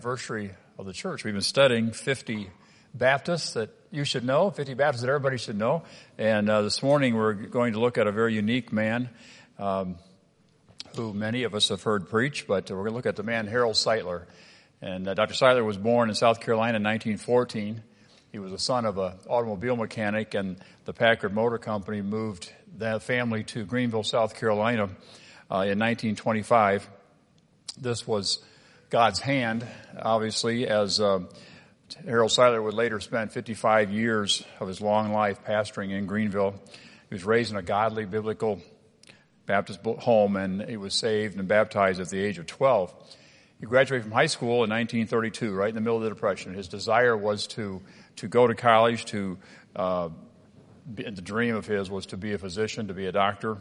Anniversary of the church. We've been studying 50 Baptists that you should know, 50 Baptists that everybody should know. And this morning we're going to look at a very unique man who many of us have heard preach, but we're going to look at the man Harold Sightler. And Dr. Sightler was born in South Carolina in 1914. He was the son of an automobile mechanic, and the Packard Motor Company moved that family to Greenville, South Carolina in 1925. This was God's hand, obviously, as Harold Sightler would later spend 55 years of his long life pastoring in Greenville. He was raised in a godly, biblical Baptist home, and he was saved and baptized at the age of 12. He graduated from high school in 1932, right in the middle of the Depression. His desire was to go to college, the dream of his was to be a physician, to be a doctor,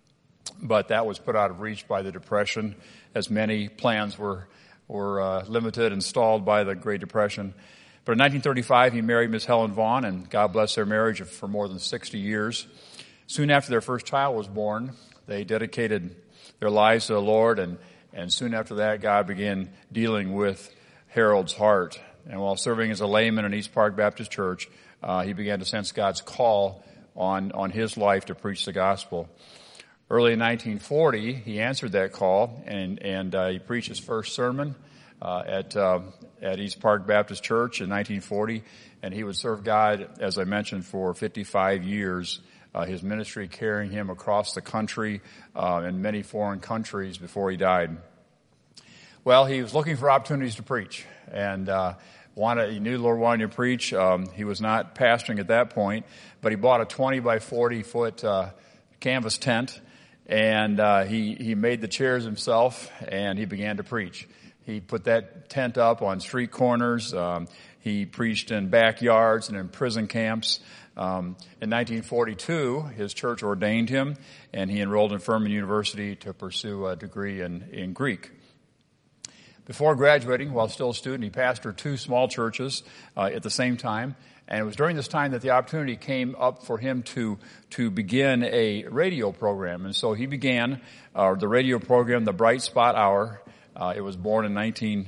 but that was put out of reach by the Depression, as many plans were limited and stalled by the Great Depression. But in 1935, he married Miss Helen Vaughn, and God bless their marriage for more than 60 years. Soon after their first child was born, they dedicated their lives to the Lord, and soon after that, God began dealing with Harold's heart. And while serving as a layman in East Park Baptist Church, he began to sense God's call on his life to preach the gospel. Early in 1940, he answered that call, and he preached his first sermon at East Park Baptist Church in 1940, and he would serve God, as I mentioned, for 55 years. His ministry carrying him across the country and many foreign countries before he died. Well, he was looking for opportunities to preach, and he knew the Lord wanted him to preach. He was not pastoring at that point, but he bought a 20 by 40 foot canvas tent. And he made the chairs himself, and he began to preach. He put that tent up on street corners. He preached in backyards and in prison camps. In 1942, his church ordained him, and he enrolled in Furman University to pursue a degree in Greek. Before graduating, while still a student, he pastored two small churches at the same time. And it was during this time that the opportunity came up for him to begin a radio program. And so he began the radio program, the Bright Spot Hour. It was born in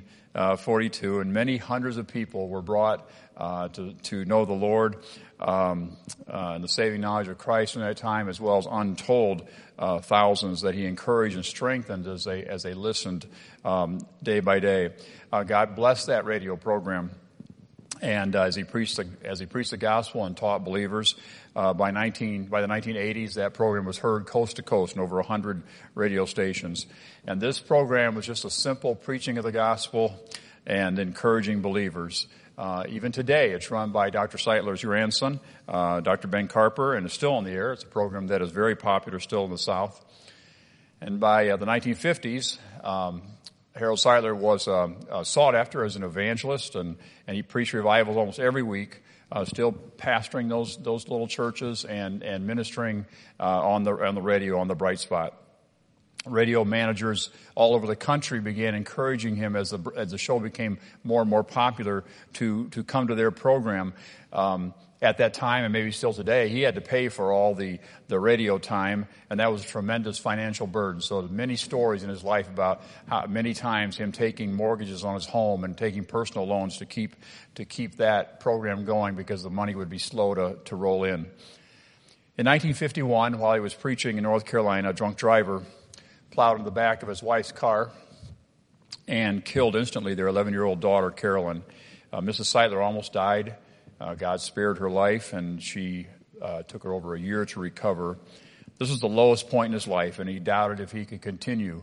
1942, and many hundreds of people were brought to know the Lord and the saving knowledge of Christ in that time, as well as untold thousands that he encouraged and strengthened as they listened day by day. God blessed that radio program. And as he preached the gospel and taught believers, by the 1980s, that program was heard coast to coast in over 100 radio stations. And this program was just a simple preaching of the gospel and encouraging believers. Even today, it's run by Dr. Sightler's grandson, Dr. Ben Carper, and is still on the air. It's a program that is very popular still in the South. And by the 1950s, Harold Sightler was sought after as an evangelist, and he preached revivals almost every week, still pastoring those little churches and ministering on the radio on the Bright Spot. Radio managers all over the country began encouraging him as the show became more and more popular to come to their program. At that time, and maybe still today, he had to pay for all the radio time, and that was a tremendous financial burden. So many stories in his life about how many times him taking mortgages on his home and taking personal loans to keep that program going because the money would be slow to roll in. In 1951, while he was preaching in North Carolina, a drunk driver plowed into the back of his wife's car and killed instantly their 11-year-old daughter, Carolyn. Mrs. Sightler almost died. God spared her life, and she took her over a year to recover. This was the lowest point in his life, and he doubted if he could continue.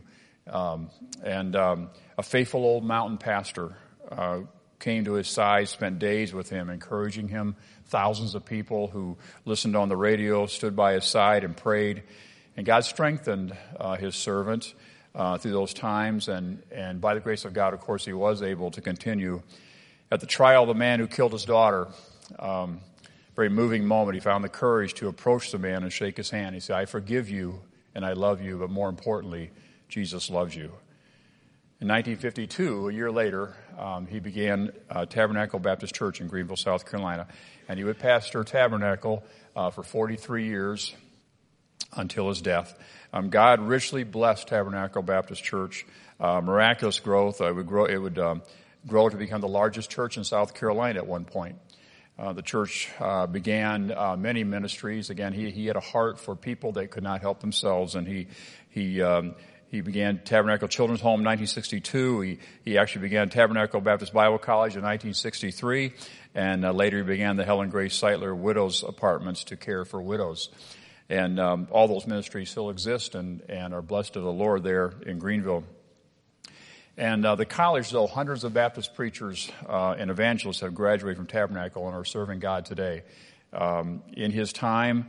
A faithful old mountain pastor came to his side, spent days with him, encouraging him. Thousands of people who listened on the radio stood by his side and prayed. And God strengthened his servant through those times, and by the grace of God, of course, he was able to continue. At the trial of the man who killed his daughter, very moving moment, he found the courage to approach the man and shake his hand. He said, "I forgive you and I love you, but more importantly, Jesus loves you." In 1952, a year later, he began Tabernacle Baptist Church in Greenville, South Carolina, and he would pastor Tabernacle for 43 years until his death. God richly blessed Tabernacle Baptist Church, miraculous growth. It would grow to become the largest church in South Carolina at one point. The church began many ministries. Again, he had a heart for people that could not help themselves, and he began Tabernacle Children's Home in 1962. He actually began Tabernacle Baptist Bible College in 1963, and later he began the Helen Grace Seitler Widows Apartments to care for widows. And all those ministries still exist and are blessed of the Lord there in Greenville. And the college, though, hundreds of Baptist preachers and evangelists have graduated from Tabernacle and are serving God today. In his time,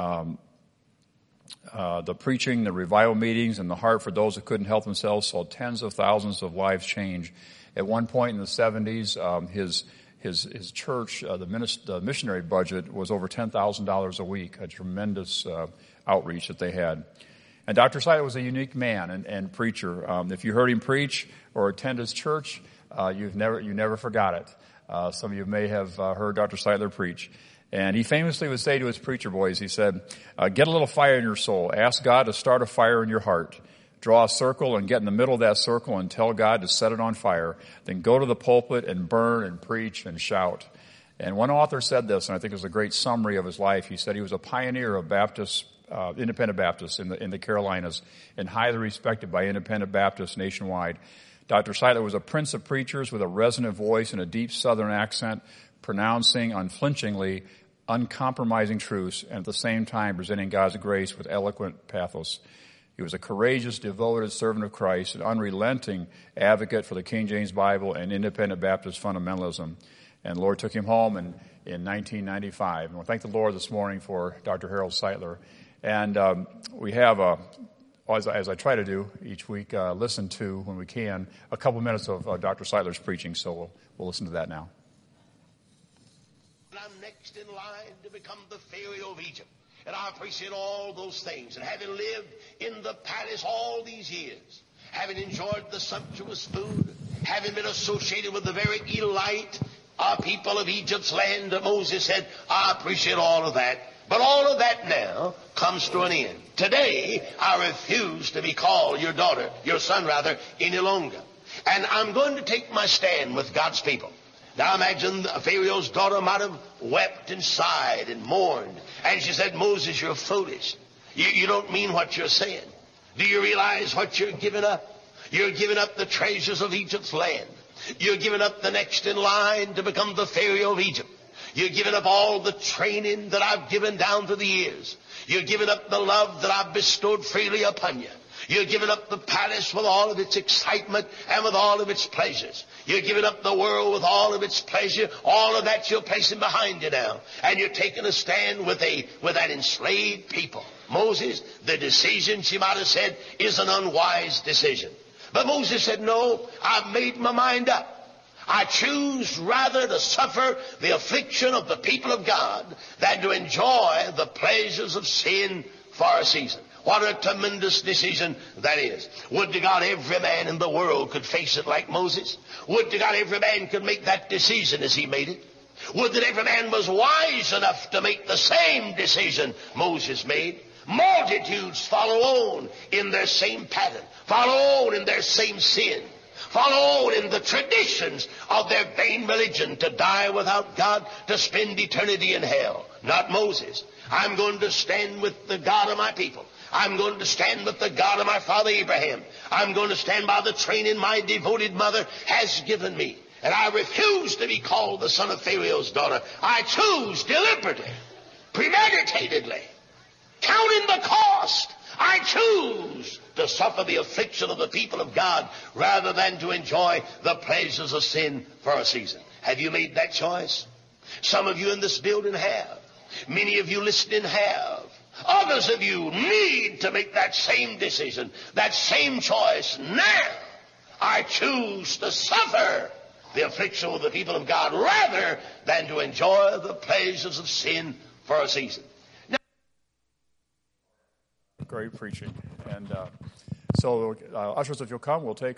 the preaching, the revival meetings, and the heart for those that couldn't help themselves saw tens of thousands of lives change. At one point in the 70s, his church, the missionary budget was over $10,000 a week, a tremendous outreach that they had. And Dr. Seitler was a unique man and preacher. If you heard him preach or attend his church, you never forgot it. Some of you may have heard Dr. Seitler preach. And he famously would say to his preacher boys, he said, get a little fire in your soul. Ask God to start a fire in your heart. Draw a circle and get in the middle of that circle and tell God to set it on fire. Then go to the pulpit and burn and preach and shout. And one author said this, and I think it was a great summary of his life. He said he was a pioneer of Baptist, independent Baptists in the Carolinas, and highly respected by independent Baptists nationwide. Dr. Seitler was a prince of preachers with a resonant voice and a deep Southern accent, pronouncing unflinchingly uncompromising truths, and at the same time presenting God's grace with eloquent pathos. He was a courageous, devoted servant of Christ, an unrelenting advocate for the King James Bible and independent Baptist fundamentalism. And the Lord took him home in 1995. And we thank the Lord this morning for Dr. Harold Seitler. And we have, as I try to do each week, listen to, when we can, a couple minutes of Dr. Seitler's preaching. So we'll listen to that now. I'm next in line to become the Pharaoh of Egypt. And I appreciate all those things. And having lived in the palace all these years, having enjoyed the sumptuous food, having been associated with the very elite people of Egypt's land, Moses said, I appreciate all of that. But all of that now comes to an end. Today, I refuse to be called your son, any longer. And I'm going to take my stand with God's people. Now imagine Pharaoh's daughter might have wept and sighed and mourned. And she said, Moses, you're foolish. You don't mean what you're saying. Do you realize what you're giving up? You're giving up the treasures of Egypt's land. You're giving up the next in line to become the Pharaoh of Egypt. You're giving up all the training that I've given down through the years. You're giving up the love that I've bestowed freely upon you. You're giving up the palace with all of its excitement and with all of its pleasures. You're giving up the world with all of its pleasure. All of that you're placing behind you now. And you're taking a stand with that enslaved people. Moses, the decision, she might have said, is an unwise decision. But Moses said, no, I've made my mind up. I choose rather to suffer the affliction of the people of God than to enjoy the pleasures of sin for a season. What a tremendous decision that is. Would to God every man in the world could face it like Moses. Would to God every man could make that decision as he made it. Would that every man was wise enough to make the same decision Moses made. Multitudes follow on in their same pattern. Follow on in their same sin. Follow on in the traditions of their vain religion, to die without God, to spend eternity in hell. Not Moses. I'm going to stand with the God of my people. I'm going to stand with the God of my father Abraham. I'm going to stand by the training my devoted mother has given me. And I refuse to be called the son of Pharaoh's daughter. I choose deliberately, premeditatedly, counting the cost. I choose to suffer the affliction of the people of God rather than to enjoy the pleasures of sin for a season. Have you made that choice? Some of you in this building have. Many of you listening have. Others of you need to make that same decision, that same choice now. I choose to suffer the affliction of the people of God rather than to enjoy the pleasures of sin for a season. Now, great preaching. And so, ushers, if you'll come, we'll take